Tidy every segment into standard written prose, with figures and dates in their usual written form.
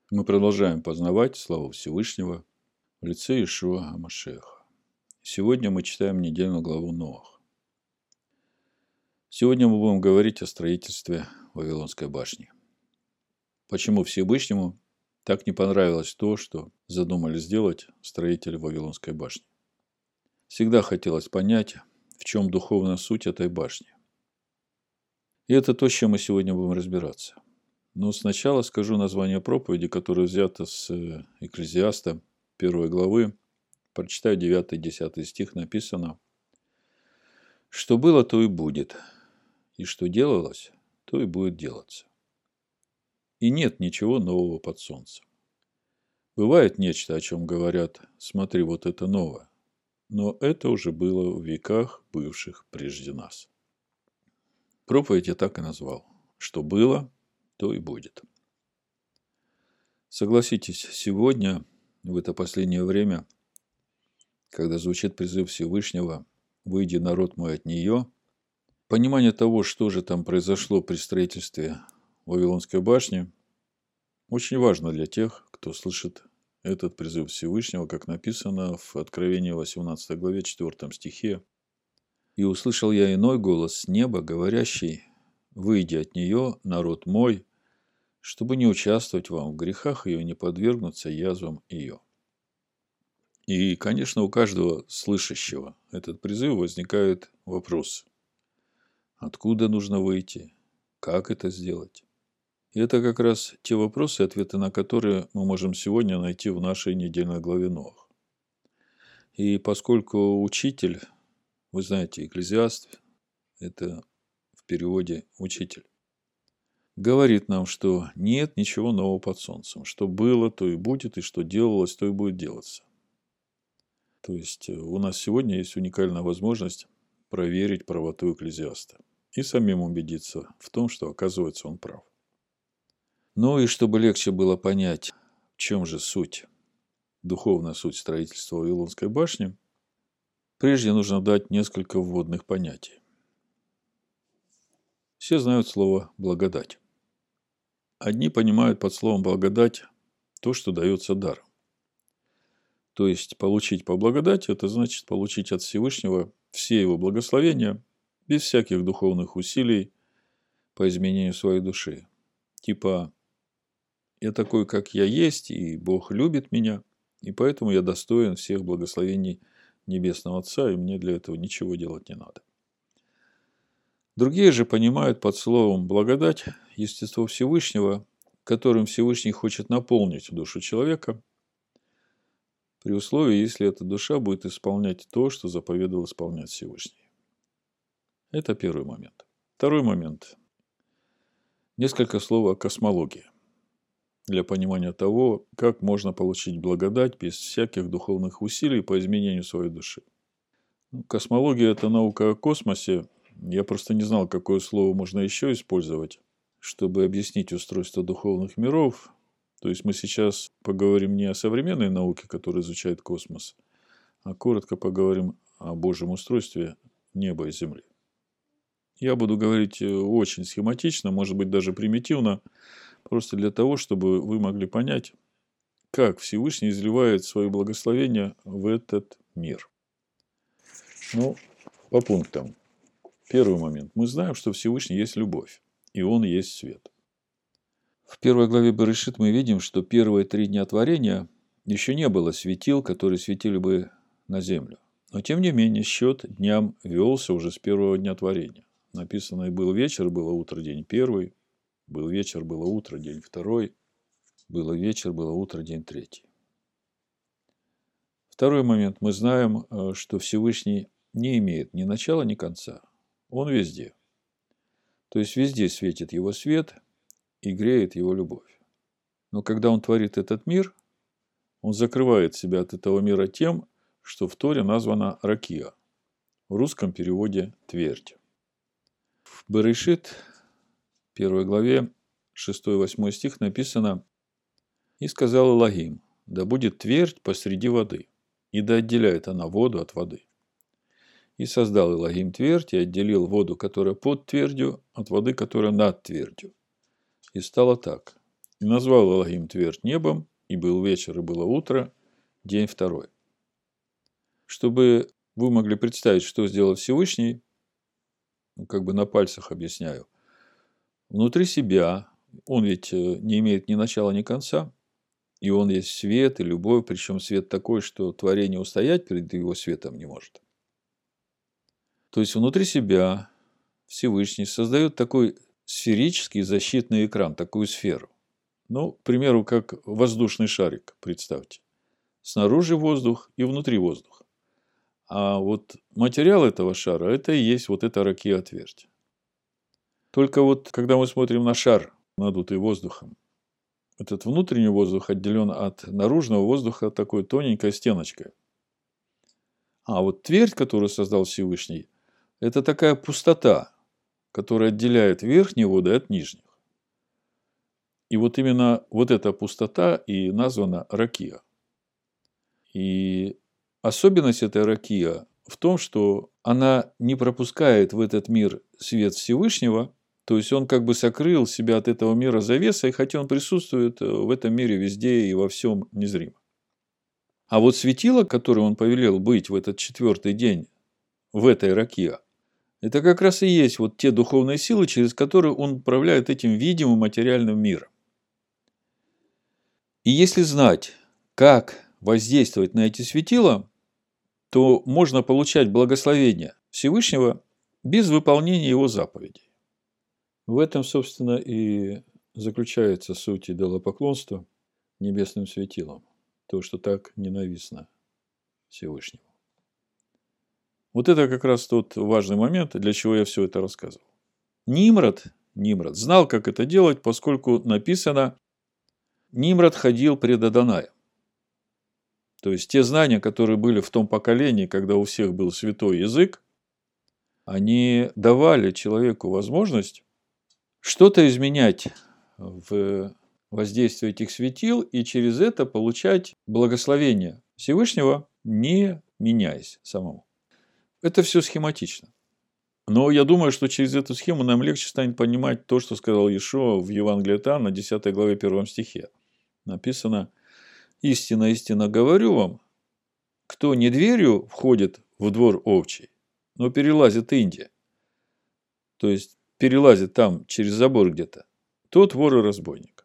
Мы продолжаем познавать славу Всевышнего в лице Иешуа ха-Машиаха. Сегодня мы читаем недельную главу Ноах. Сегодня мы будем говорить о строительстве Вавилонской башни. Почему Всевышнему так не понравилось то, что задумали сделать строители Вавилонской башни? Всегда хотелось понять, в чем духовная суть этой башни. И это то, с чем мы сегодня будем разбираться. Но сначала скажу название проповеди, которое взято с Экклезиаста 1 главы. Прочитаю 9-10 стих, написано: «Что было, то и будет, и что делалось, то и будет делаться. И нет ничего нового под солнцем. Бывает нечто, о чем говорят: смотри, вот это новое, но это уже было в веках, бывших прежде нас». Проповедь я так и назвал: «Что было, то и будет». Согласитесь, сегодня, в это последнее время, когда звучит призыв Всевышнего «Выйди, народ мой, от нее», понимание того, что же там произошло при строительстве Вавилонской башни, очень важно для тех, кто слышит этот призыв Всевышнего, как написано в Откровении 18 главе 4 стихе. «И услышал я иной голос с неба, говорящий: выйди от нее, народ мой, чтобы не участвовать вам в грехах ее и не подвергнуться язвам ее». И, конечно, у каждого слышащего этот призыв возникает вопрос: откуда нужно выйти? Как это сделать? И это как раз те вопросы, ответы на которые мы можем сегодня найти в нашей недельной главе Ноах. И поскольку учитель, вы знаете, Экклезиаст, это в переводе учитель, говорит нам, что нет ничего нового под солнцем. Что было, то и будет, и что делалось, то и будет делаться. То есть у нас сегодня есть уникальная возможность проверить правоту Экклезиаста и самим убедиться в том, что, оказывается, он прав. Ну и чтобы легче было понять, в чем же суть, духовная суть строительства Вавилонской башни, прежде нужно дать несколько вводных понятий. Все знают слово «благодать». Одни понимают под словом «благодать» то, что дается даром. То есть, получить по благодати – это значит получить от Всевышнего все его благословения без всяких духовных усилий по изменению своей души. Типа: я такой, как я есть, и Бог любит меня, и поэтому я достоин всех благословений Небесного Отца, и мне для этого ничего делать не надо. Другие же понимают под словом «благодать» естество Всевышнего, которым Всевышний хочет наполнить душу человека, при условии, если эта душа будет исполнять то, что заповедовал исполнять Всевышний. Это первый момент. Второй момент. Несколько слов о космологии, для понимания того, как можно получить благодать без всяких духовных усилий по изменению своей души. Космология – это наука о космосе. Я просто не знал, какое слово можно еще использовать, чтобы объяснить устройство духовных миров. То есть мы сейчас поговорим не о современной науке, которая изучает космос, а коротко поговорим о Божьем устройстве неба и земли. Я буду говорить очень схематично, может быть, даже примитивно, просто для того, чтобы вы могли понять, как Всевышний изливает свое благословение в этот мир. Ну, по пунктам. Первый момент. Мы знаем, что Всевышний есть любовь, и Он есть свет. В первой главе Берешит мы видим, что первые 3 дня творения еще не было светил, которые светили бы на землю. Но, тем не менее, счет дням велся уже с первого дня творения. Написано: и был вечер, было утро, день первый, был вечер, было утро, день второй, было вечер, было утро, день третий. Второй момент. Мы знаем, что Всевышний не имеет ни начала, ни конца. Он везде. То есть, везде светит Его свет и греет Его любовь. Но когда Он творит этот мир, Он закрывает себя от этого мира тем, что в Торе названо ракия, в русском переводе твердь. В Берешит, 1 главе, 6-8 стих написано: «И сказал Элохим: да будет твердь посреди воды, и да отделяет она воду от воды. И создал Элохим твердь, и отделил воду, которая под твердью, от воды, которая над твердью. И стало так. И назвал Элохим твердь небом, и был вечер, и было утро, день второй. Чтобы вы могли представить, что сделал Всевышний, как бы на пальцах объясняю. Внутри себя, он ведь не имеет ни начала, ни конца, и он есть свет и любовь, причем свет такой, что творение устоять перед его светом не может. То есть внутри себя Всевышний создает такой сферический защитный экран, такую сферу. Ну, к примеру, как воздушный шарик, представьте. Снаружи воздух и внутри воздух. А вот материал этого шара, это и есть вот эта ракия отверстия. Только вот, когда мы смотрим на шар, надутый воздухом, этот внутренний воздух отделен от наружного воздуха такой тоненькой стеночкой. А вот твердь, которую создал Всевышний, это такая пустота, которая отделяет верхние воды от нижних. И вот именно вот эта пустота и названа ракия. И особенность этой ракия в том, что она не пропускает в этот мир свет Всевышнего, то есть он как бы сокрыл себя от этого мира завесой, хотя он присутствует в этом мире везде и во всем незримо. А вот светило, которое он повелел быть в этот четвертый день в этой ракия, это как раз и есть вот те духовные силы, через которые он управляет этим видимым материальным миром. И если знать, как воздействовать на эти светила, то можно получать благословение Всевышнего без выполнения его заповедей. В этом, собственно, и заключается суть идолопоклонства небесным светилам. То, что так ненавистно Всевышнему. Вот это как раз тот важный момент, для чего я все это рассказывал. Нимрод знал, как это делать, поскольку написано «Нимрод ходил пред Адонаем». То есть, те знания, которые были в том поколении, когда у всех был святой язык, они давали человеку возможность что-то изменять в воздействии этих светил и через это получать благословение Всевышнего, не меняясь самому. Это все схематично. Но я думаю, что через эту схему нам легче станет понимать то, что сказал Иешуа в Евангелии от Иоанна, 10 главе 1 стихе. Написано: «Истинно, истинно говорю вам, кто не дверью входит в двор овчий, но перелазит инди, то есть перелазит там через забор где-то, тот вор и разбойник.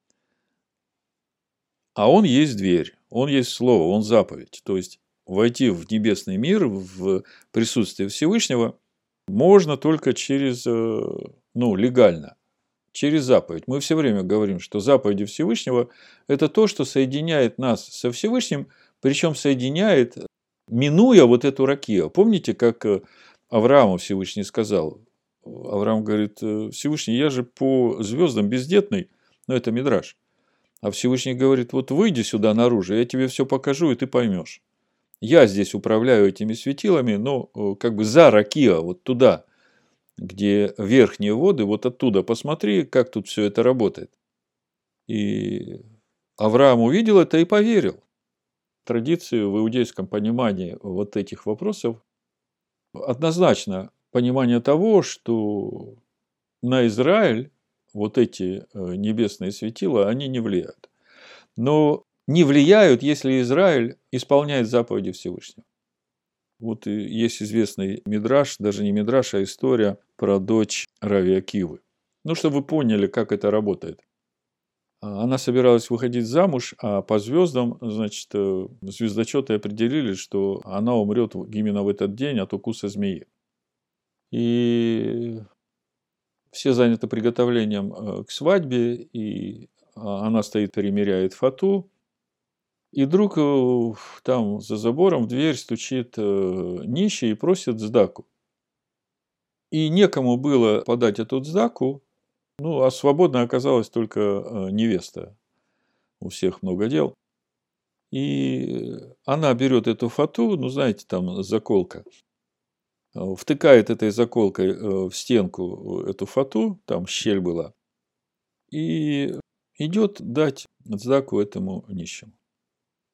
А он есть дверь, он есть слово, он заповедь. То есть войти в небесный мир, в присутствие Всевышнего можно только через, легально, через заповедь. Мы все время говорим, что заповеди Всевышнего – это то, что соединяет нас со Всевышним, причем соединяет, минуя вот эту ракию. Помните, как Аврааму Всевышний сказал? Авраам говорит: Всевышний, я же по звездам бездетный, но это мидраш. А Всевышний говорит: вот выйди сюда наружу, я тебе все покажу, и ты поймешь. Я здесь управляю этими светилами, но как бы за ракия, вот туда, где верхние воды, вот оттуда посмотри, как тут все это работает. И Авраам увидел это и поверил. Традиции в иудейском понимании вот этих вопросов однозначно понимание того, что на Израиль вот эти небесные светила, они не влияют. Но не влияют, если Израиль исполняет заповеди Всевышнего. Вот и есть известный мидраш, даже не мидраш, а история про дочь Рави Акивы. Ну, чтобы вы поняли, как это работает. Она собиралась выходить замуж, а по звездам, значит, звездочеты определили, что она умрет именно в этот день от укуса змеи. И все заняты приготовлением к свадьбе, и она стоит, примеряет фату. И вдруг там за забором в дверь стучит нищий и просит сдаку. И некому было подать эту сдаку, а свободно оказалась только невеста. У всех много дел. И она берет эту фату, знаете, там заколка, втыкает этой заколкой в стенку эту фату, там щель была, и идет дать сдаку этому нищему.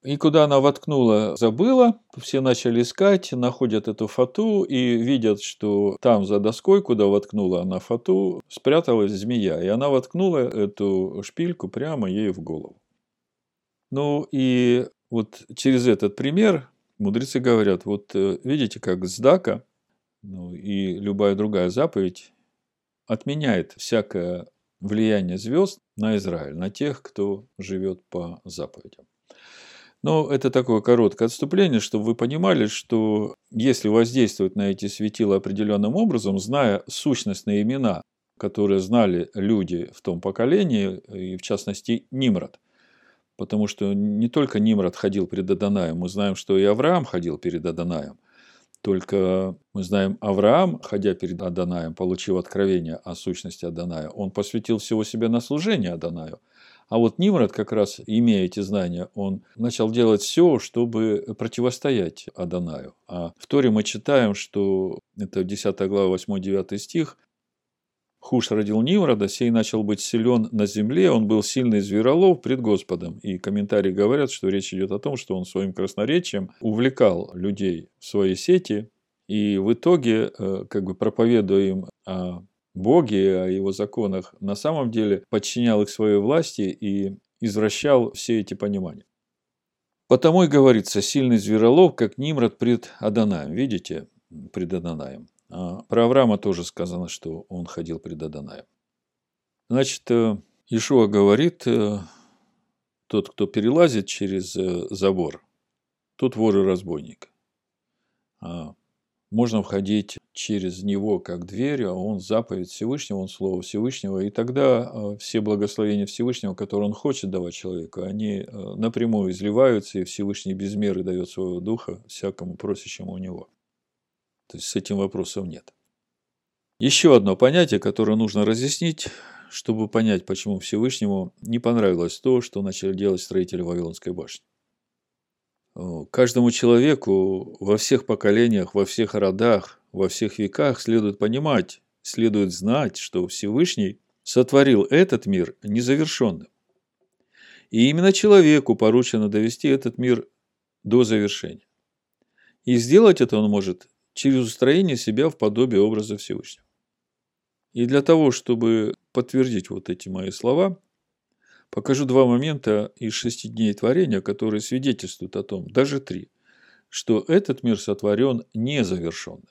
И куда она воткнула, забыла. Все начали искать, находят эту фату и видят, что там за доской, куда воткнула она фату, спряталась змея. И она воткнула эту шпильку прямо ей в голову. Ну и вот через этот пример мудрецы говорят, вот видите, как сдака, ну и любая другая заповедь отменяет всякое влияние звезд на Израиль, на тех, кто живет по заповедям. Но это такое короткое отступление, чтобы вы понимали, что если воздействовать на эти светила определенным образом, зная сущностные имена, которые знали люди в том поколении, и в частности Нимрод, потому что не только Нимрод ходил перед Адонаем, мы знаем, что и Авраам ходил перед Адонаем. Только мы знаем, Авраам, ходя перед Адонаем, получив откровение о сущности Адоная, он посвятил всего себя на служение Адонаю. А вот Нимрод, как раз имея эти знания, он начал делать все, чтобы противостоять Адонаю. А в Торе мы читаем, что это 10 глава, 8-9 стих, Хуш родил Нимрода, сей начал быть силен на земле, он был сильный зверолов пред Господом. И комментарии говорят, что речь идет о том, что он своим красноречием увлекал людей в свои сети, и в итоге, как бы проповедуя им о Боге, о его законах, на самом деле подчинял их своей власти и извращал все эти понимания. Потому и говорится, сильный зверолов, как Нимрод пред Адонаем. Видите, пред Адонаем. А про Авраама тоже сказано, что он ходил пред Адонаем. Значит, Иешуа говорит, тот, кто перелазит через забор, тот вор и разбойник. Можно входить через него как дверь, а он заповедь Всевышнего, он Слово Всевышнего, и тогда все благословения Всевышнего, которые он хочет давать человеку, они напрямую изливаются, и Всевышний без меры дает своего духа всякому просящему у него. То есть с этим вопросов нет. Еще одно понятие, которое нужно разъяснить, чтобы понять, почему Всевышнему не понравилось то, что начали делать строители Вавилонской башни. Каждому человеку во всех поколениях, во всех родах, во всех веках следует понимать, следует знать, что Всевышний сотворил этот мир незавершенным. И именно человеку поручено довести этот мир до завершения. И сделать это он может через устроение себя в подобие образа Всевышнего. И для того, чтобы подтвердить вот эти мои слова, покажу два момента из 6 дней творения, которые свидетельствуют о том, даже 3, что этот мир сотворен незавершенным.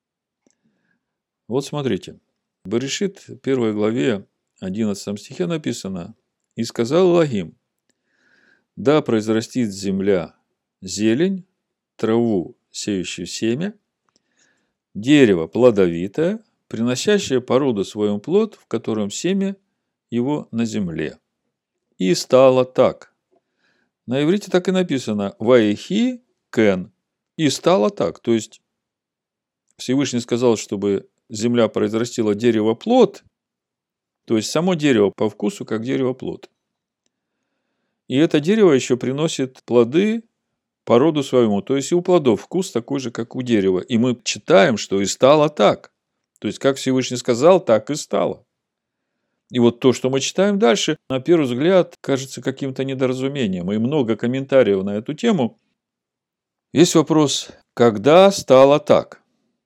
Вот смотрите, в Берешит 1 главе 11 стихе написано: «И сказал Элохим: да произрастит земля зелень, траву, сеющую семя, дерево плодовитое, приносящее по роду своему плод, в котором семя его на земле. И стало так». На иврите так и написано «Ваихи кен». И стало так. То есть Всевышний сказал, чтобы земля произрастила дерево-плод, то есть само дерево по вкусу, как дерево-плод. И это дерево еще приносит плоды по роду своему. То есть и у плодов вкус такой же, как у дерева. И мы читаем, что и стало так. То есть, как Всевышний сказал, так и стало. И вот то, что мы читаем дальше, на первый взгляд, кажется каким-то недоразумением. И много комментариев на эту тему. Есть вопрос, когда стало так?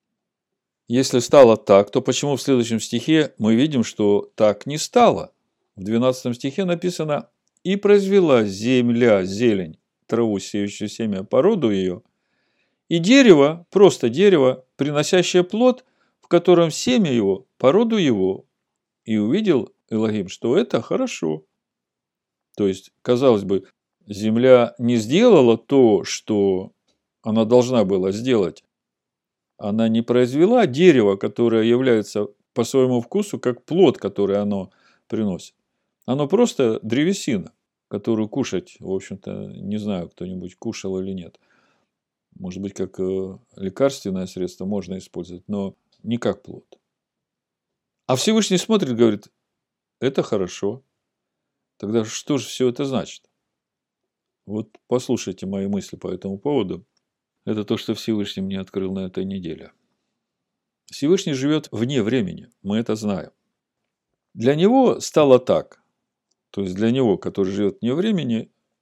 Если стало так, то почему в следующем стихе мы видим, что так не стало? В 12 стихе написано: «И произвела земля зелень, траву, сеющую семя, по роду ее, и дерево, просто дерево, приносящее плод, в котором семя его, по роду его. И увидел Элохим, что это хорошо». То есть, казалось бы, земля не сделала то, что она должна была сделать. Она не произвела дерево, которое является по своему вкусу как плод, который оно приносит. Оно просто древесина, которую кушать, в общем-то, не знаю, кто-нибудь кушал или нет. Может быть, как лекарственное средство можно использовать, но не как плод. А Всевышний смотрит и говорит: это хорошо. Тогда что же все это значит? Вот послушайте мои мысли по этому поводу. Это то, что Всевышний мне открыл на этой неделе. Всевышний живет вне времени, мы это знаем. Для него стало так. То есть для него, который живет вне времени,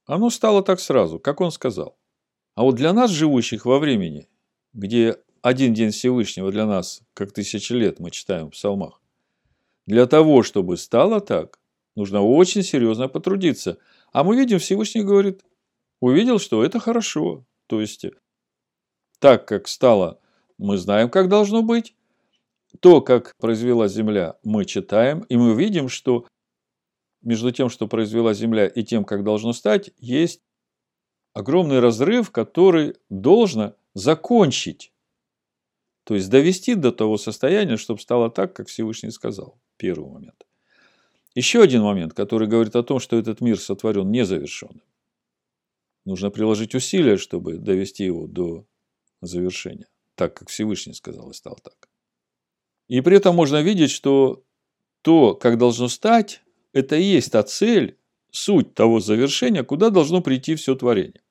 оно стало так сразу, как он сказал. А вот для нас, живущих во времени, где один день Всевышнего для нас, как 1000 лет, мы читаем в псалмах, для того, чтобы стало так, нужно очень серьезно потрудиться. А мы видим, Всевышний говорит, увидел, что это хорошо. То есть, так как стало, мы знаем, как должно быть. То, как произвела земля, мы читаем, и мы видим, что между тем, что произвела земля, и тем, как должно стать, есть огромный разрыв, который должно закончить. То есть, довести до того состояния, чтобы стало так, как Всевышний сказал. Первый момент. Еще один момент, который говорит о том, что этот мир сотворен незавершенным. Нужно приложить усилия, чтобы довести его до завершения. Так, как Всевышний сказал, и стало так. И при этом можно видеть, что то, как должно стать, это и есть та цель, суть того завершения, куда должно прийти все творение.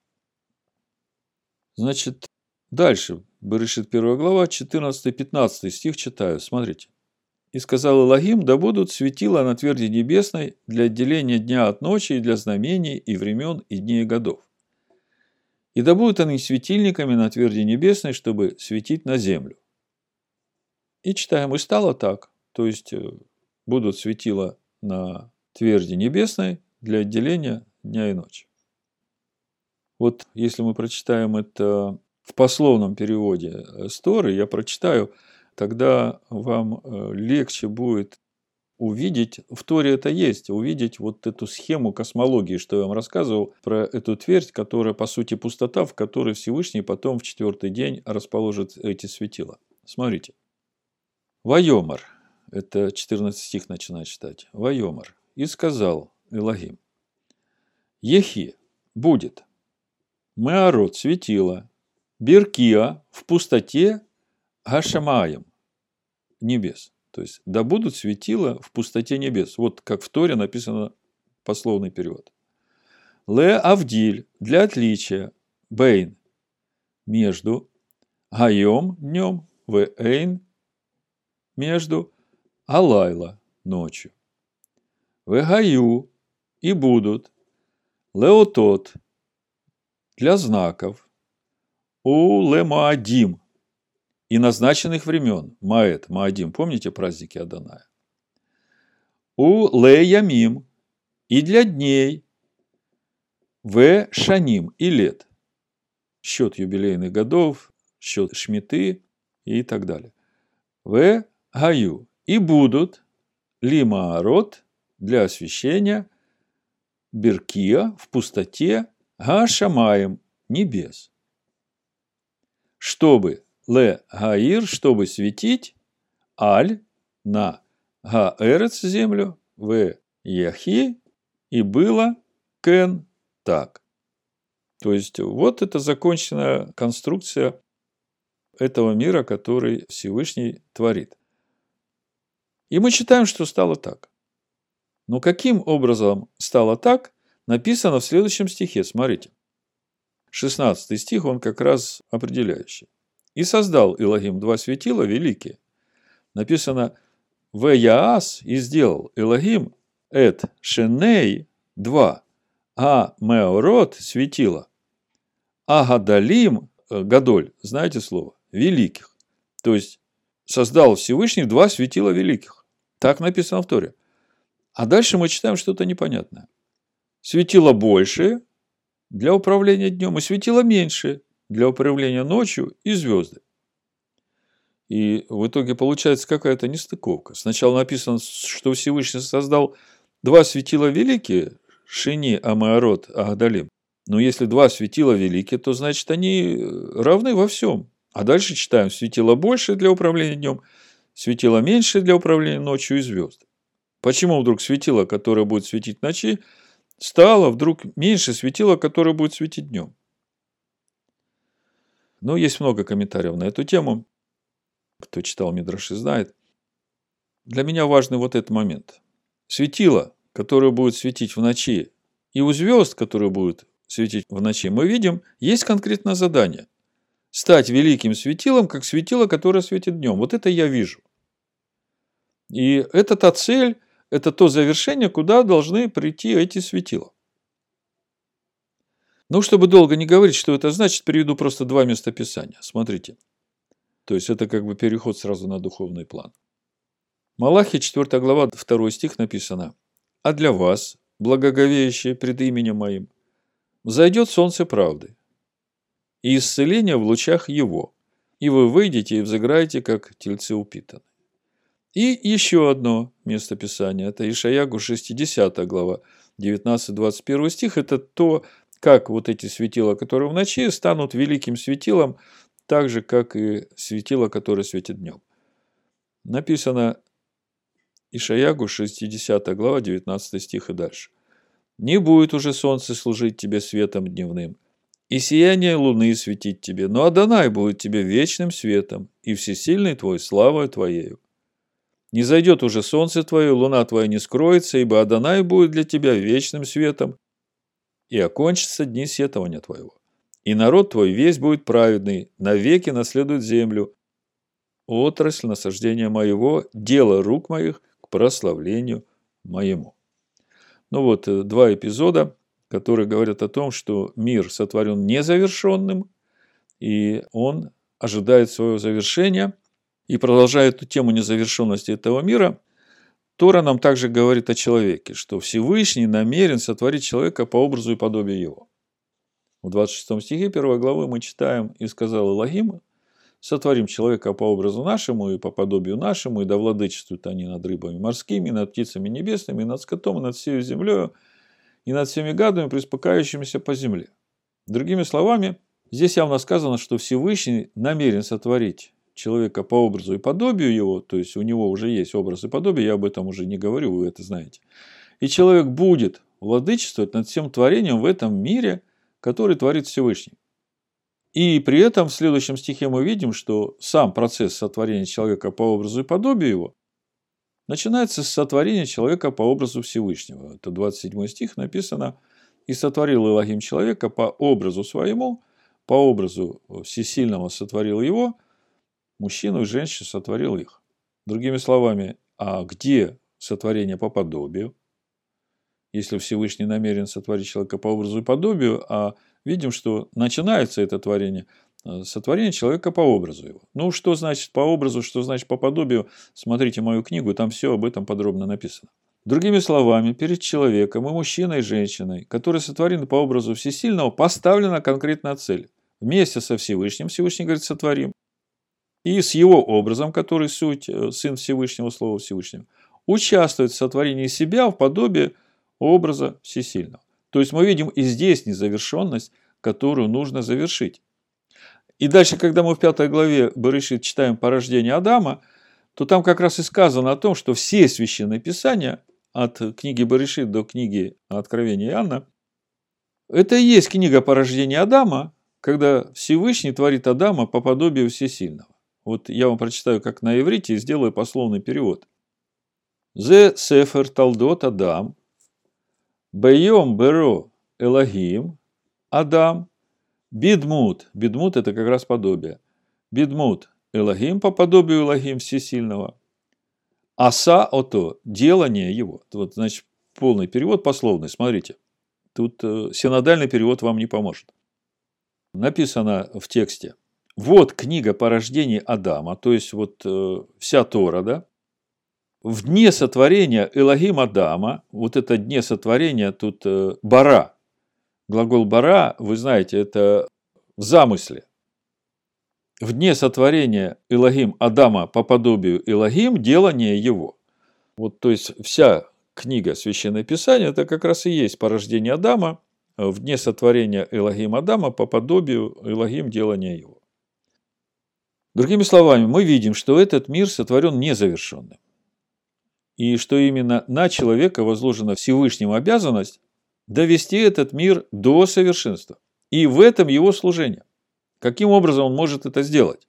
Значит, дальше, Берешит 1 глава, 14-15 стих читаю, смотрите. «И сказал Элохим, да будут светила на тверди небесной для отделения дня от ночи и для знамений и времен и дней и годов. И да будут они светильниками на тверди небесной, чтобы светить на землю». И читаем, и стало так. То есть, будут светила на тверди небесной для отделения дня и ночи. Вот если мы прочитаем это в пословном переводе с Торы, я прочитаю, тогда вам легче будет увидеть, в Торе это есть, увидеть вот эту схему космологии, что я вам рассказывал про эту твердь, которая по сути пустота, в которой Всевышний потом в 4-й день расположит эти светила. Смотрите. Вайомар, это 14 стих начинает читать. Вайомар. И сказал Элохим, Ехи будет, Меарот светила, Беркия в пустоте Гашамаем небес. То есть, да будут светила в пустоте небес. Вот как в Торе написано пословный перевод. Ле Авдиль для отличия, Бейн между, Гайом днем, Вейн между, Алайла ночью. Вегаю и будут, Леотот для знаков, у Лемаадим и назначенных времен. Маэт, Маадим, помните праздники Адоная? У Леямим и для дней, В Шаним и лет. Счет юбилейных годов, счет шмиты и так далее. В Гаю и будут Лимаарот для освящения, Беркия в пустоте, Гашамаем небес. Чтобы Ле Гаир, чтобы светить, Аль на Гаэрец землю, В Яхи и было Кен так. То есть, вот это законченная конструкция этого мира, который Всевышний творит. И мы читаем, что стало так. Но каким образом стало так, написано в следующем стихе. Смотрите. 16 стих, он как раз определяющий. «И создал Элохим 2 светила великие». Написано «В Яас» и сделал Элохим «Эт Шеней» 2, а Меорот светила, а Гадалим, Гадоль, знаете слово, великих. То есть, создал Всевышний 2 светила великих. Так написано в Торе. А дальше мы читаем что-то непонятное. Светило большее для управления днем и светило меньше для управления ночью и звезды. И в итоге получается какая-то нестыковка. Сначала написано, что Всевышний создал 2 светила великие, Шини, Амеорот, Агдалим. Но если 2 светила великие, то значит они равны во всем. А дальше читаем, светило больше для управления днем, светило меньше для управления ночью и звезды. Почему вдруг светило, которое будет светить ночи, стало вдруг меньше светила, которое будет светить днем? Но есть много комментариев на эту тему. Кто читал Мидраши, знает. Для меня важный вот этот момент. Светило, которое будет светить в ночи, и у звезд, которые будут светить в ночи, мы видим, есть конкретное задание. Стать великим светилом, как светило, которое светит днем. Вот это я вижу. И это та цель, это то завершение, куда должны прийти эти светила. Ну, чтобы долго не говорить, что это значит, приведу просто два местописания. Смотрите. То есть, это как бы переход сразу на духовный план. Малахия, 4 глава, 2 стих написано. «А для вас, благоговеющие пред именем моим, взойдет солнце правды, и исцеление в лучах его, и вы выйдете и взыграете, как тельцы упитаны». И еще одно местописание, это Ишайягу 60 глава, 19-21 стих, это то, как вот эти светила, которые в ночи, станут великим светилом, так же, как и светило, которое светит днем. Написано Ишайягу 60 глава, 19 стих и дальше. «Не будет уже солнце служить тебе светом дневным, и сияние луны светить тебе, но Адонай будет тебе вечным светом, и всесильный твой славою твоею. Не зайдет уже солнце твое, луна твоя не скроется, ибо Адонай будет для тебя вечным светом, и окончатся дни сетования твоего. И народ твой весь будет праведный, навеки наследует землю, отрасль насаждения моего, дело рук моих к прославлению моему». Ну вот, два эпизода, которые говорят о том, что мир сотворен незавершенным, и он ожидает своего завершения. И продолжая эту тему незавершенности этого мира, Тора нам также говорит о человеке, что Всевышний намерен сотворить человека по образу и подобию его. В 26 стихе 1 главы мы читаем: «И сказал Элохим, сотворим человека по образу нашему и по подобию нашему, и да владычествуют они над рыбами морскими, над птицами небесными, и над скотом, и над всей землей, и над всеми гадами, приспокаивающимися по земле». Другими словами, здесь явно сказано, что Всевышний намерен сотворить человека по образу и подобию его, то есть у него уже есть образ и подобие, я об этом уже не говорю, вы это знаете. И человек будет владычествовать над всем творением в этом мире, который творит Всевышний. И при этом в следующем стихе мы видим, что сам процесс сотворения человека по образу и подобию его начинается с сотворения человека по образу Всевышнего. Это 27 стих написано: «И сотворил Элохим человека по образу своему, по образу всесильного сотворил его, мужчину и женщину сотворил их». Другими словами, а где сотворение по подобию? Если Всевышний намерен сотворить человека по образу и подобию, а видим, что начинается это творение, сотворение человека по образу его. Ну, что значит по образу, что значит по подобию? Смотрите мою книгу, там все об этом подробно написано. Другими словами, перед человеком и мужчиной, и женщиной, которые сотворены по образу Всесильного, поставлена конкретная цель. Вместе со Всевышним, Всевышний говорит, сотворим. И с его образом, который суть, Сын Всевышнего, Слово Всевышнего, участвует в сотворении себя в подобии образа Всесильного. То есть мы видим и здесь незавершенность, которую нужно завершить. И дальше, когда мы в 5 главе Берешит читаем порождение Адама, то там как раз и сказано о том, что все священные писания, от книги Берешит до книги Откровения Иоанна, это и есть книга порождения Адама, когда Всевышний творит Адама по подобию Всесильного. Вот я вам прочитаю, как на иврите, и сделаю пословный перевод. «Зе сефер талдот Адам, бейом беро Элохим, Адам, бидмут». Бидмут – это как раз подобие. Бидмут – Элохим, по подобию Элохим Всесильного. Аса – ото – делание его. Вот, значит, полный перевод пословный, смотрите. Тут синодальный перевод вам не поможет. Написано в тексте: вот книга порождений Адама, то есть вот вся Тора, да? В дне сотворения Элохим Адама, вот это дне сотворения тут бара. Глагол бара, вы знаете, это в замысле. В дне сотворения Элохим Адама по подобию Элохим, делание его. Вот, то есть вся книга Священное Писание, это как раз и есть порождение Адама, в дне сотворения Элохим Адама по подобию Элохим, делание его. Другими словами, мы видим, что этот мир сотворен незавершенным. И что именно на человека возложена Всевышним обязанность довести этот мир до совершенства. И в этом его служение. Каким образом он может это сделать?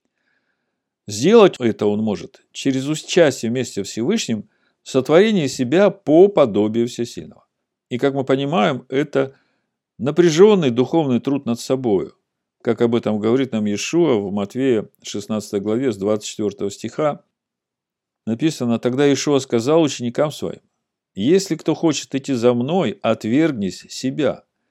Сделать это он может через участие вместе с Всевышним в сотворении себя по подобию Всесильного. И, как мы понимаем, это напряженный духовный труд над собой, как об этом говорит нам Иешуа в Матфея 16 главе с 24 стиха. Написано: «Тогда Иешуа сказал ученикам своим: если кто хочет идти за мной, отвергнись себя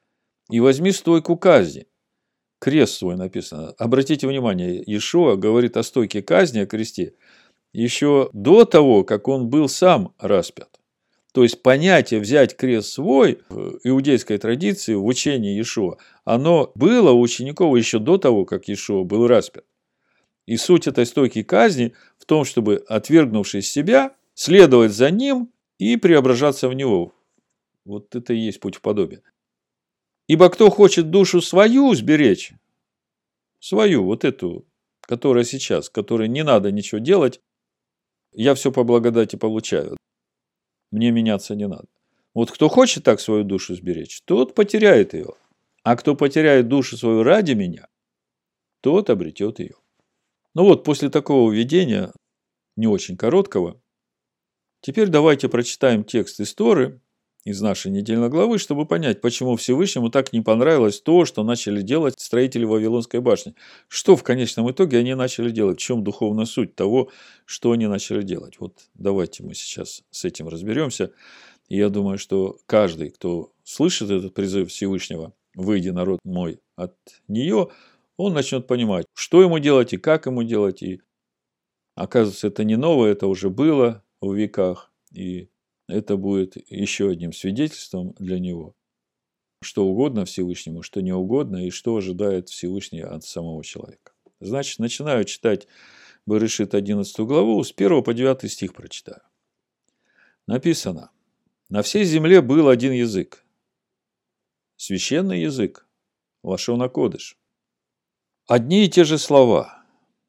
и возьми стойку казни. Крест свой написано. Обратите внимание, Иешуа говорит о стойке казни, о кресте, еще до того, как он был сам распят. То есть понятие «взять крест свой» в иудейской традиции, в учении Иешуа, оно было у учеников еще до того, как Иешуа был распят. И суть этой стойки казни в том, чтобы, отвергнувшись себя, следовать за ним и преображаться в него. Вот это и есть путь в подобие. Ибо кто хочет душу свою сберечь, свою, вот эту, которая сейчас, которой не надо ничего делать, я все по благодати получаю. Мне меняться не надо. Вот кто хочет так свою душу сберечь, тот потеряет ее. А кто потеряет душу свою ради меня, тот обретет ее. Ну вот, после такого введения, не очень короткого, теперь давайте прочитаем текст из Торы, из нашей недельной главы, чтобы понять, почему Всевышнему так не понравилось то, что начали делать строители Вавилонской башни. Что в конечном итоге они начали делать? В чем духовная суть того, что они начали делать? Вот давайте мы сейчас с этим разберемся. И я думаю, что каждый, кто слышит этот призыв Всевышнего, «Выйди, народ мой, от нее», он начнет понимать, что ему делать и как ему делать. И оказывается, это не новое, это уже было в веках. И это будет еще одним свидетельством для него, что угодно Всевышнему, что не угодно, и что ожидает Всевышний от самого человека. Значит, начинаю читать Берешит 11 главу, с 1 по 9 стих прочитаю. Написано: «На всей земле был один язык, священный язык, лашон а-кодеш, одни и те же слова.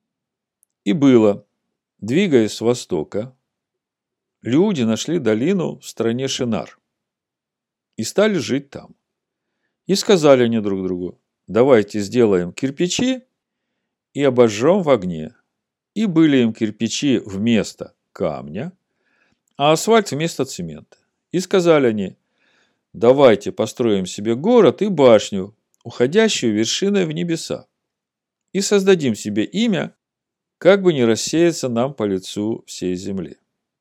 И было, двигаясь с востока, люди нашли долину в стране Шинар и стали жить там. И сказали они друг другу: давайте сделаем кирпичи и обожжем в огне. И были им кирпичи вместо камня, а асфальт вместо цемента. И сказали они: давайте построим себе город и башню, уходящую вершиной в небеса, и создадим себе имя, как бы не рассеяться нам по лицу всей земли.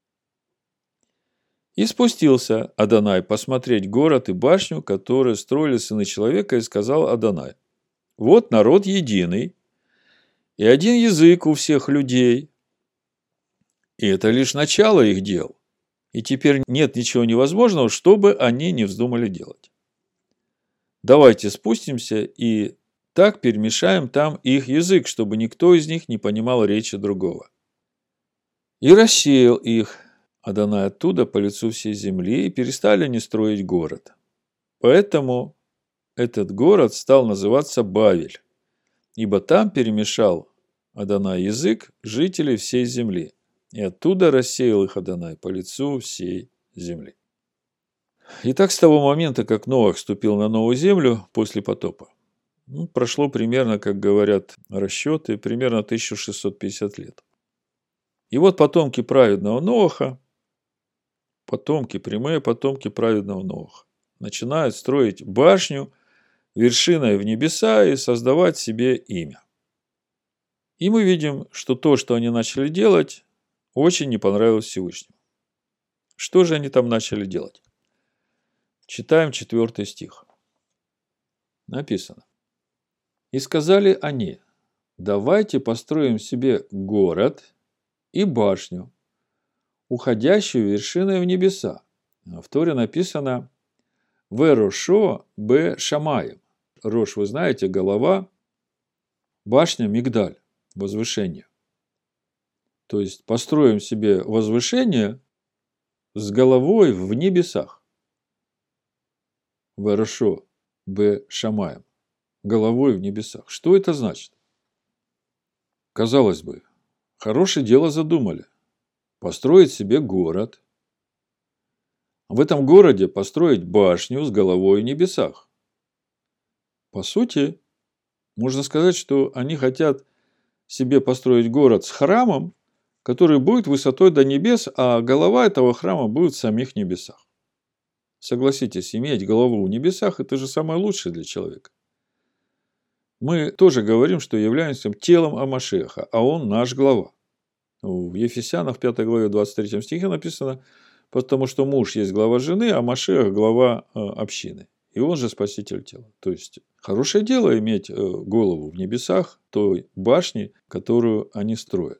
И спустился Адонай посмотреть город и башню, которые строили сыны человека, и сказал Адонай: вот народ единый, и один язык у всех людей, и это лишь начало их дел, и теперь нет ничего невозможного, чтобы они не вздумали делать. Давайте спустимся и так перемешаем там их язык, чтобы никто из них не понимал речи другого. И рассеял их Адонай оттуда по лицу всей земли, и перестали они строить город. Поэтому этот город стал называться Бавель, ибо там перемешал Адонай язык жителей всей земли, и оттуда рассеял их Адонай по лицу всей земли. Итак, с того момента, как Ноах ступил на новую землю после потопа, прошло примерно, как говорят расчеты, примерно 1650 лет. И вот потомки праведного Ноаха, прямые потомки праведного Ноаха, начинают строить башню вершиной в небеса и создавать себе имя. И мы видим, что то, что они начали делать, очень не понравилось Всевышнему. Что же они там начали делать? Читаем 4 стих. Написано: «И сказали они: давайте построим себе город и башню, уходящую вершиной в небеса». В Торе написано «Верошо бе шамаем». Рош, вы знаете, голова, башня, мигдаль, возвышение. То есть построим себе возвышение с головой в небесах. Верошо бе шамаем. Головой в небесах. Что это значит? Казалось бы, хорошее дело задумали. Построить себе город. В этом городе построить башню с головой в небесах. По сути, можно сказать, что они хотят себе построить город с храмом, который будет высотой до небес, а голова этого храма будет в самих небесах. Согласитесь, иметь голову в небесах – это же самое лучшее для человека. Мы тоже говорим, что являемся телом Амашеха, а он наш глава. В Ефесянах 5 главе 23 стихе написано: потому что муж есть глава жены, а Машех – глава общины. и он же спаситель тела. То есть, хорошее дело иметь голову в небесах той башни, которую они строят.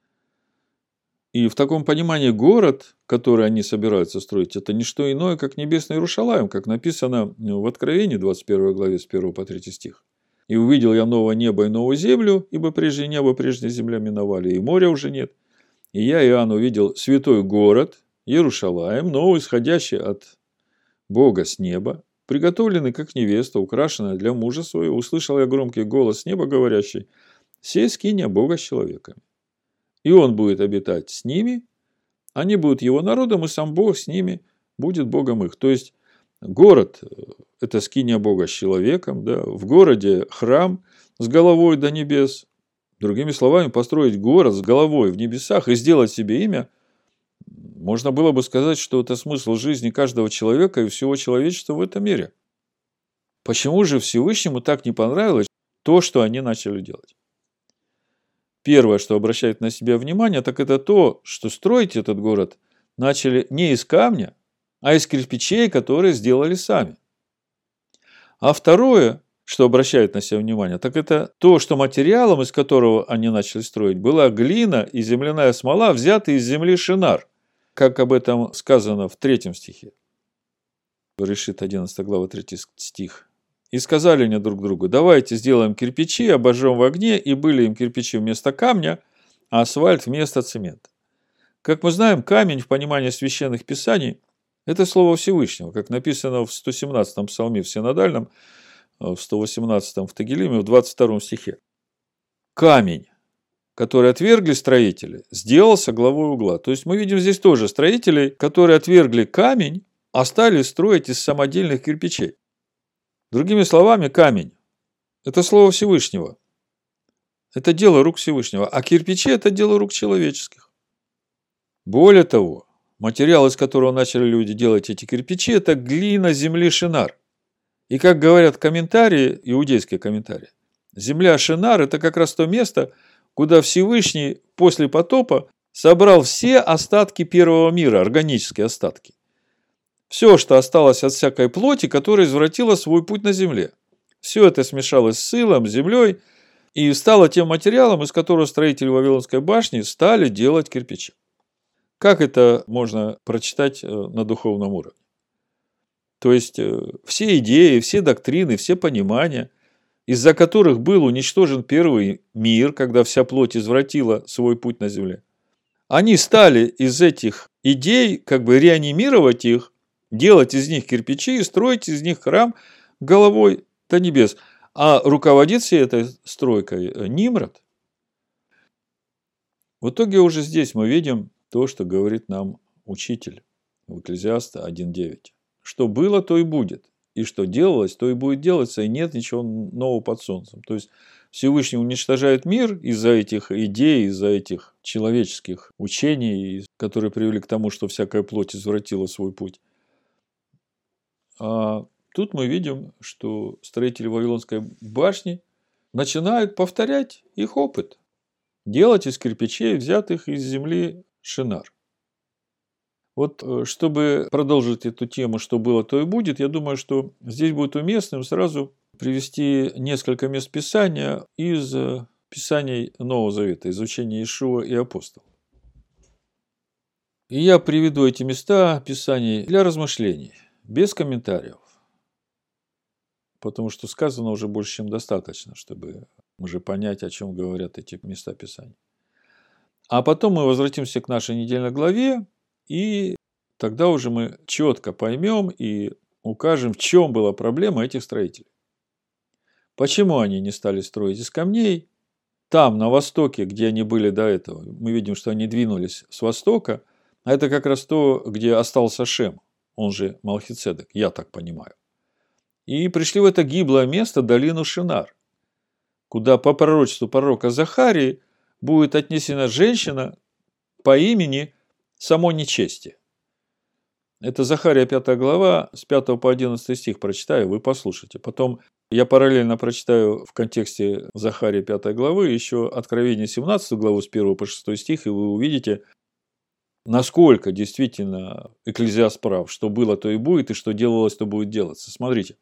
И в таком понимании город, который они собираются строить, это не что иное, как небесный Иерушалаим, как написано в Откровении, 21 главе, с 1 по 3 стих. «И увидел я новое небо и новую землю, ибо прежде небо, прежде земля миновали, и моря уже нет. И я, Иоанн, увидел святой город, Иерушалаим, новый, исходящий от Бога с неба, приготовленный, как невеста, украшенная для мужа своего. Услышал я громкий голос с неба, говорящий: сей скиния Бога с человеками. И он будет обитать с ними, они будут его народом, и сам Бог с ними будет Богом их». То есть, город – это скиния Бога с человеком, да? В городе храм с головой до небес. Другими словами, построить город с головой в небесах и сделать себе имя, можно было бы сказать, что это смысл жизни каждого человека и всего человечества в этом мире. Почему же Всевышнему так не понравилось то, что они начали делать? Первое, что обращает на себя внимание, так это то, что строить этот город начали не из камня, а из кирпичей, которые сделали сами. А второе, что обращает на себя внимание, так это то, что материалом, из которого они начали строить, была глина и земляная смола, взятые из земли Шинар, как об этом сказано в 3 стихе. Решит 11 глава 3 стих. «И сказали они друг другу: давайте сделаем кирпичи, обожжем в огне, и были им кирпичи вместо камня, а асфальт вместо цемента». Как мы знаем, камень в понимании священных писаний – это слово Всевышнего, как написано в 117-м псалме в Синодальном, в 118-м в Тагилиме, в 22 стихе. Камень, который отвергли строители, сделался главой угла. То есть, мы видим здесь тоже строителей, которые отвергли камень, а стали строить из самодельных кирпичей. Другими словами, камень – это слово Всевышнего. Это дело рук Всевышнего. А кирпичи – это дело рук человеческих. Более того, материал, из которого начали люди делать эти кирпичи – это глина земли Шинар. И как говорят комментарии, иудейские комментарии, земля Шинар – это как раз то место, куда Всевышний после потопа собрал все остатки первого мира, органические остатки. Все, что осталось от всякой плоти, которая извратила свой путь на земле. Все это смешалось с илом, землей и стало тем материалом, из которого строители Вавилонской башни стали делать кирпичи. Как это можно прочитать на духовном уровне? То есть, все идеи, все доктрины, все понимания, из-за которых был уничтожен первый мир, когда вся плоть извратила свой путь на земле, они стали из этих идей как бы реанимировать их, делать из них кирпичи и строить из них храм головой до небес. А руководит всей этой стройкой Нимрод. В итоге уже здесь мы видим то, что говорит нам учитель в Экклезиаста 1.9. Что было, то и будет. И что делалось, то и будет делаться. И нет ничего нового под солнцем. То есть, Всевышний уничтожает мир из-за этих идей, из-за этих человеческих учений, которые привели к тому, что всякая плоть извратила свой путь. А тут мы видим, что строители Вавилонской башни начинают повторять их опыт. Делать из кирпичей, взятых из земли Шинар. Вот, чтобы продолжить эту тему, что было, то и будет, я думаю, что здесь будет уместным сразу привести несколько мест Писания из Писаний Нового Завета, из учения Иешуа и апостолов. И я приведу эти места Писаний для размышлений, без комментариев. Потому что сказано уже больше, чем достаточно, чтобы уже понять, о чем говорят эти места Писаний. А потом мы возвратимся к нашей недельной главе, и тогда уже мы четко поймем и укажем, в чем была проблема этих строителей. Почему они не стали строить из камней? Там, на востоке, где они были до этого, мы видим, что они двинулись с востока, а это как раз то, где остался Шем, он же Малхицедек, я так понимаю. И пришли в это гиблое место, долину Шинар, куда по пророчеству пророка Захарии будет отнесена женщина по имени само нечестие. Это Захария 5 глава, с 5 по 11 стих прочитаю, вы послушайте. Потом я параллельно прочитаю в контексте Захарии 5 главы еще Откровение 17 главу с 1 по 6 стих, и вы увидите, насколько действительно Экклезиаст прав, что было, то и будет, и что делалось, то будет делаться. Смотрите.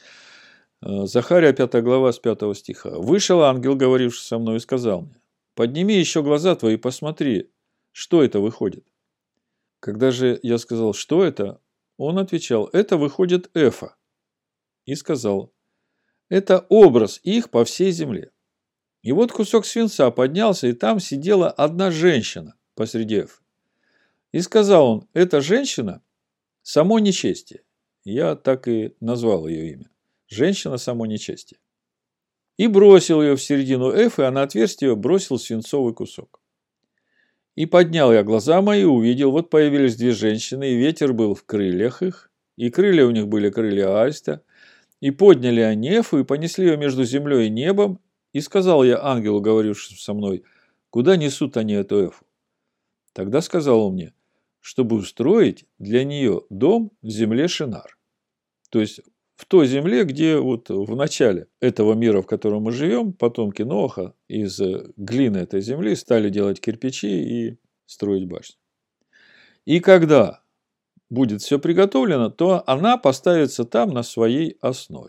Захария 5 глава с 5 стиха. «Вышел ангел, говоривший со мной, и сказал мне: подними еще глаза твои и посмотри, что это выходит». Когда же я сказал, что это, он отвечал: это выходит Эфа. И сказал: это образ их по всей земле. И вот кусок свинца поднялся, и там сидела одна женщина посреди Эфы. И сказал он: эта женщина – само нечестие. Я так и назвал ее имя. Женщина само нечестие. И бросил ее в середину Эфы, а на отверстие бросил свинцовый кусок. И поднял я глаза мои, увидел, вот появились две женщины, и ветер был в крыльях их, и крылья у них были крылья аиста, и подняли они Эфу, и понесли ее между землей и небом, и сказал я ангелу, говорившему со мной: куда несут они эту Эфу? Тогда сказал он мне, чтобы устроить для нее дом в земле Шинар. То есть в той земле, где вот в начале этого мира, в котором мы живем, потомки Ноаха из глины этой земли стали делать кирпичи и строить башни. И когда будет все приготовлено, то она поставится там на своей основе.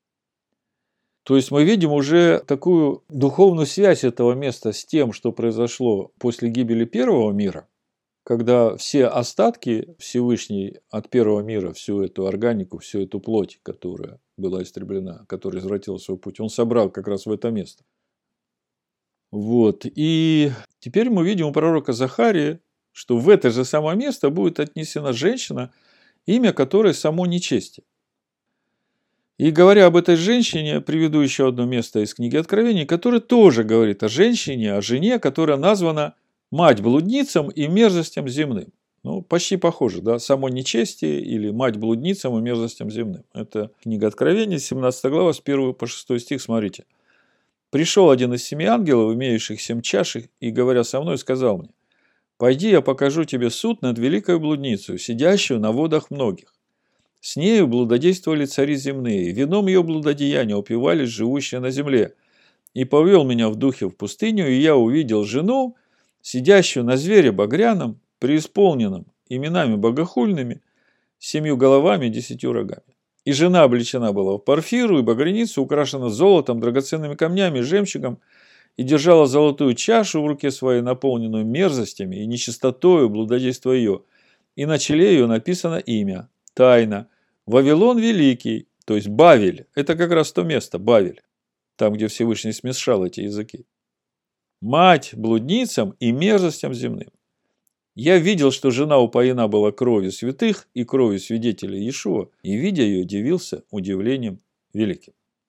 То есть мы видим уже такую духовную связь этого места с тем, что произошло после гибели первого мира, когда все остатки Всевышний от первого мира, всю эту органику, всю эту плоть, которая была истреблена, которая извратила свой путь, он собрал как раз в это место. Вот. И теперь мы видим у пророка Захарии, что в это же самое место будет отнесена женщина, имя которой само нечестие. И говоря об этой женщине, приведу еще одно место из книги Откровений, которое тоже говорит о женщине, о жене, которая названа мать блудницам и мерзостям земным. Ну, почти похоже, да, само нечестие или мать блудницам и мерзостям земным. Это книга Откровений, 17 глава, с 1 по 6 стих, смотрите. «Пришел один из 7 ангелов, имеющих 7 чаш, и, говоря со мной, сказал мне: пойди, я покажу тебе суд над великой блудницей, сидящую на водах многих. С нею блудодействовали цари земные, вином ее блудодеяния упивались живущие на земле. И повел меня в духе в пустыню, и я увидел жену, сидящую на звере багряном, преисполненном именами богохульными, 7 головами и 10 рогами. И жена облечена была в парфиру и багряницу, украшена золотом, драгоценными камнями, жемчугом, и держала золотую чашу в руке своей, наполненную мерзостями и нечистотою блудодейства ее. И на челе ее написано имя, тайна, Вавилон Великий, то есть Бавель. Это как раз то место, Бавель, там, где Всевышний смешал эти языки. Мать блудницам и мерзостям земным. Я видел, что жена упоена была кровью святых и кровью свидетелей Иешуа, и, видя ее, удивился удивлением великим.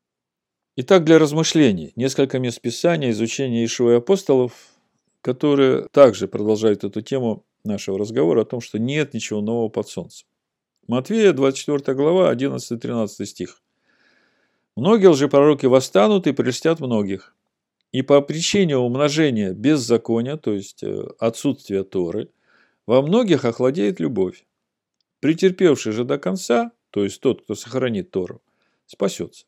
Итак, для размышлений несколько мест Писания, изучения Иешуа и апостолов, которые также продолжают эту тему нашего разговора о том, что нет ничего нового под солнцем. Матвея, 24 глава, 11-13 стих. «Многие лжепророки восстанут и прельстят многих. И по причине умножения беззакония, то есть отсутствия Торы, во многих охладеет любовь. Претерпевший же до конца, то есть тот, кто сохранит Тору, спасется».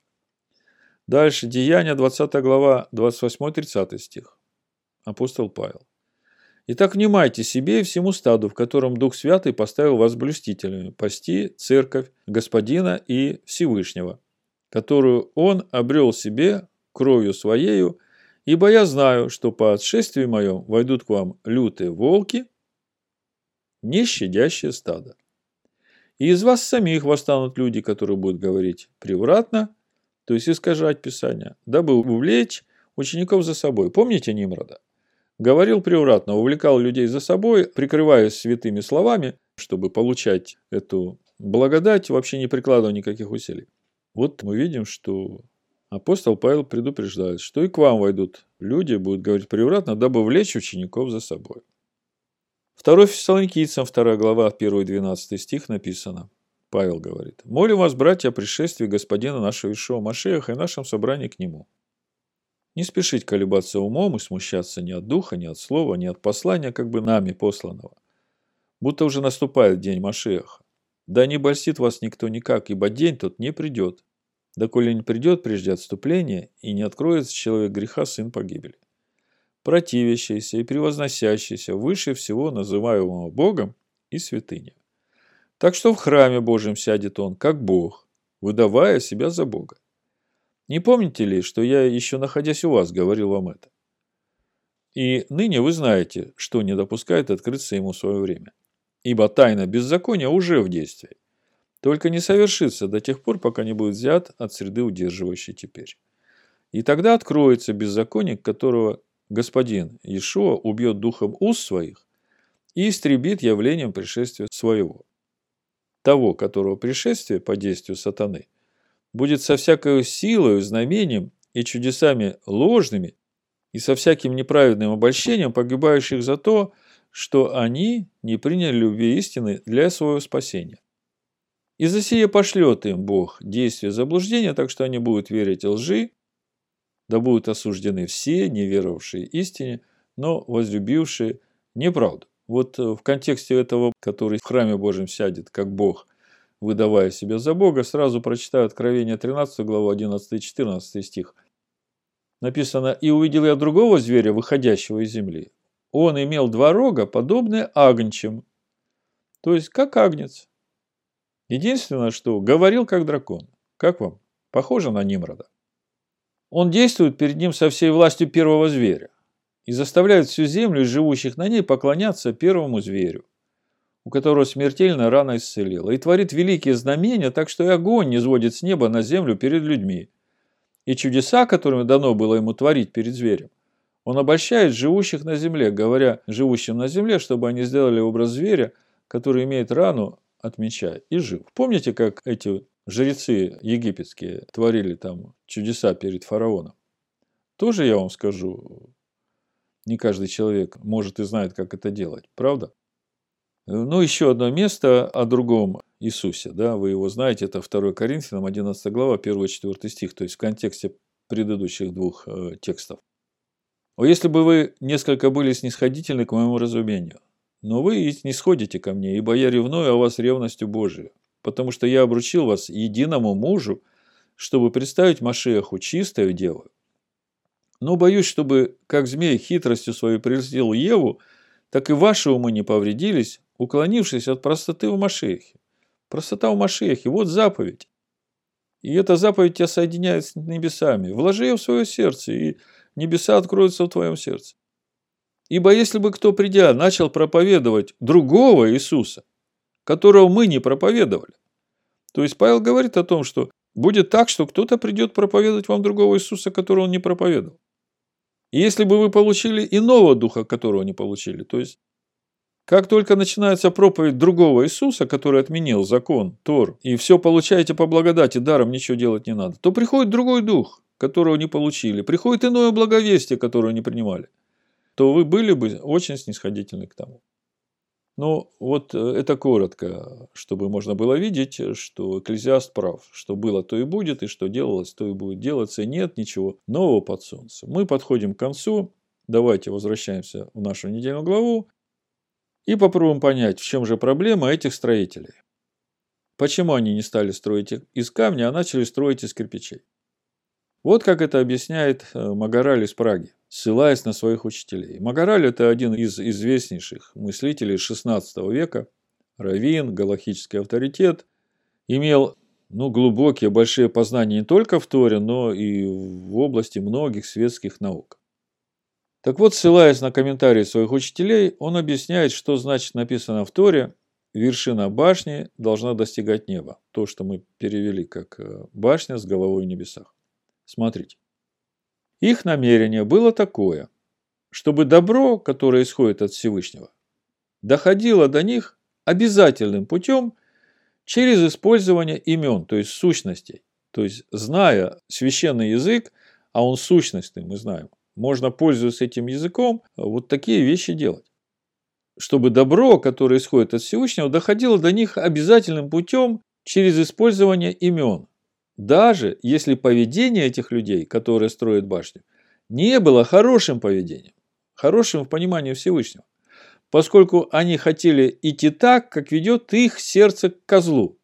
Дальше Деяния, 20 глава, 28-30 стих. Апостол Павел. «Итак, внимайте себе и всему стаду, в котором Дух Святый поставил вас блюстителями, пасти церковь Господина и Всевышнего, которую Он обрел себе кровью Своею, ибо я знаю, что по отшествии моем войдут к вам лютые волки, не щадящие стадо. И из вас самих восстанут люди, которые будут говорить превратно, то есть искажать Писание, дабы увлечь учеников за собой». Помните Нимрода? Говорил превратно, увлекал людей за собой, прикрываясь святыми словами, чтобы получать эту благодать, вообще не прикладывая никаких усилий. Вот мы видим, что апостол Павел предупреждает, что и к вам войдут люди, будут говорить превратно, дабы влечь учеников за собой. 2 Фессалоникийцам, 2 глава, 1-12 стих написано. Павел говорит: «Молим вас, братья, о пришествии Господина нашего Иешуа Машиаха и нашем собрании к Нему. Не спешить колебаться умом и смущаться ни от духа, ни от слова, ни от послания, как бы нами посланного. Будто уже наступает день Машиаха. Да не больстит вас никто никак, ибо день тот не придет. Доколе не придет прежде отступления, и не откроется человек греха, сын погибели. противящийся и превозносящийся выше всего называемого Богом и святыни. Так что в храме Божьем сядет он, как Бог, выдавая себя за Бога. Не помните ли, что я, еще находясь у вас, говорил вам это? И ныне вы знаете, что не допускает открыться ему в свое время. Ибо тайна беззакония уже в действии. Только не совершится до тех пор, пока не будет взят от среды, удерживающей теперь. И тогда откроется беззаконник, которого Господин Иешуа убьет духом уст своих и истребит явлением пришествия своего. Того, которого пришествие по действию сатаны будет со всякой силой, знамением и чудесами ложными и со всяким неправедным обольщением погибающих за то, что они не приняли любви истины для своего спасения. И за сие пошлет им Бог действие заблуждения, так что они будут верить лжи, да будут осуждены все, не веровавшие истине, но возлюбившие неправду. Вот в контексте этого, который в храме Божьем сядет, как Бог, выдавая себя за Бога, сразу прочитаю Откровение 13 главу 11 и 14 стих. Написано: «И увидел я другого зверя, выходящего из земли. Он имел два рога, подобные агнчим». То есть, как агнец. Единственное, что говорил, как дракон. Как вам? Похоже на Нимрода. Он действует перед ним со всей властью первого зверя и заставляет всю землю и живущих на ней поклоняться первому зверю, у которого смертельная рана исцелила, и творит великие знамения, так что и огонь не сводит с неба на землю перед людьми. И чудеса, которыми дано было ему творить перед зверем, он обольщает живущих на земле, говоря живущим на земле, чтобы они сделали образ зверя, который имеет рану от меча и жив. Помните, как эти жрецы египетские творили там чудеса перед фараоном? Тоже я вам скажу, не каждый человек может и знает, как это делать, правда? Ну, еще одно место о другом Иисусе, да, вы его знаете, это 2 Коринфянам, 11 глава, 1-4 стих, то есть в контексте предыдущих двух текстов. «О, если бы вы несколько были снисходительны к моему разумению, но вы и снисходите ко мне, ибо я ревную о вас ревностью Божию, потому что я обручил вас единому мужу, чтобы представить Машиаху чистою девою. Но боюсь, чтобы, как змей хитростью свою прельстил Еву, так и ваши умы не повредились, уклонившись от простоты в Машиахе». Простота в Машиахе – вот заповедь. И эта заповедь тебя соединяет с небесами. Вложи ее в свое сердце, и небеса откроются в твоем сердце. Ибо если бы кто, придя, начал проповедовать другого Иисуса, которого мы не проповедовали, то есть Павел говорит о том, что будет так, что кто-то придет проповедовать вам другого Иисуса, которого он не проповедовал. И если бы вы получили иного духа, которого не получили, то есть как только начинается проповедь другого Иисуса, который отменил закон, Тор, и все получаете по благодати, даром ничего делать не надо, то приходит другой дух, которого не получили, приходит иное благовестие, которое не принимали, то вы были бы очень снисходительны к тому. Ну, вот это коротко, чтобы можно было видеть, что Экклезиаст прав, что было, то и будет, и что делалось, то и будет делаться, и нет ничего нового под солнцем. Мы подходим к концу, давайте возвращаемся в нашу недельную главу и попробуем понять, в чем же проблема этих строителей. Почему они не стали строить из камня, а начали строить из кирпичей. Вот как это объясняет Магараль из Праги, ссылаясь на своих учителей. Магараль – это один из известнейших мыслителей XVI века, раввин, галахический авторитет, имел глубокие, большие познания не только в Торе, но и в области многих светских наук. Так вот, ссылаясь на комментарии своих учителей, он объясняет, что значит написано в Торе: вершина башни должна достигать неба. То, что мы перевели как башня с головой в небесах. Смотрите. Их намерение было такое, чтобы добро, которое исходит от Всевышнего, доходило до них обязательным путем через использование имен, то есть сущностей. То есть, зная священный язык, а он сущностный, мы знаем, можно, пользуясь этим языком, вот такие вещи делать. Чтобы добро, которое исходит от Всевышнего, доходило до них обязательным путем через использование имен. Даже если поведение этих людей, которые строят башню, не было хорошим поведением, хорошим в понимании Всевышнего, поскольку они хотели идти так, как ведет их сердце к козлу.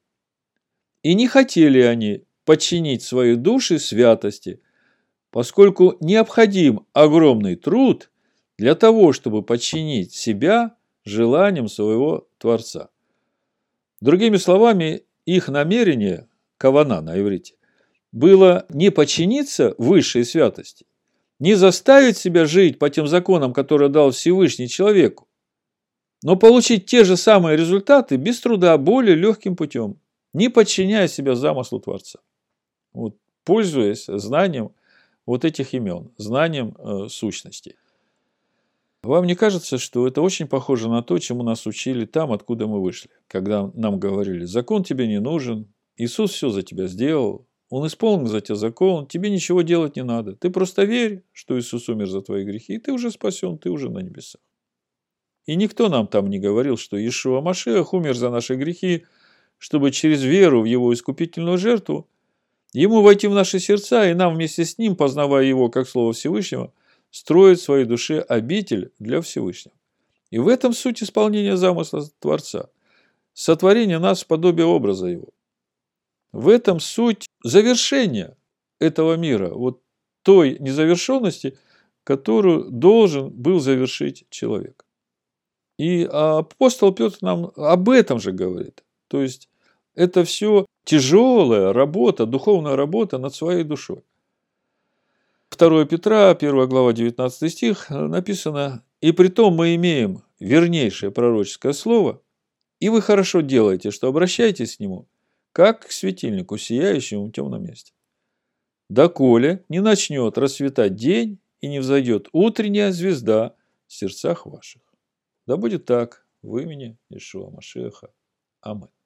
И не хотели они подчинить свои души святости, поскольку необходим огромный труд для того, чтобы подчинить себя желаниям своего Творца. Другими словами, их намерение, кавана на иврите, было не подчиниться высшей святости, не заставить себя жить по тем законам, которые дал Всевышний человеку, но получить те же самые результаты без труда, более легким путем, не подчиняя себя замыслу Творца. Вот, пользуясь знанием вот этих имен, знанием сущностей. Вам не кажется, что это очень похоже на то, чему нас учили там, откуда мы вышли? Когда нам говорили: закон тебе не нужен, Иисус все за тебя сделал, Он исполнил за тебя закон, тебе ничего делать не надо. Ты просто верь, что Иисус умер за твои грехи, и ты уже спасен, ты уже на небесах. И никто нам там не говорил, что Иешуа Машиах умер за наши грехи, чтобы через веру в Его искупительную жертву Ему войти в наши сердца, и нам вместе с Ним, познавая Его как Слово Всевышнего, строить в своей душе обитель для Всевышнего. И в этом суть исполнения замысла Творца. Сотворение нас в подобие образа Его. В этом суть завершения этого мира, вот той незавершенности, которую должен был завершить человек. И апостол Петр нам об этом же говорит. То есть, это все тяжелая работа, духовная работа над своей душой. 2 Петра, 1 глава, 19 стих, написано: «И притом мы имеем вернейшее пророческое слово, и вы хорошо делаете, что обращаетесь к нему, как к светильнику, сияющему в темном месте. Доколе не начнет расцветать день, и не взойдет утренняя звезда в сердцах ваших». Да будет так в имени Иешуа Машиаха. Аминь.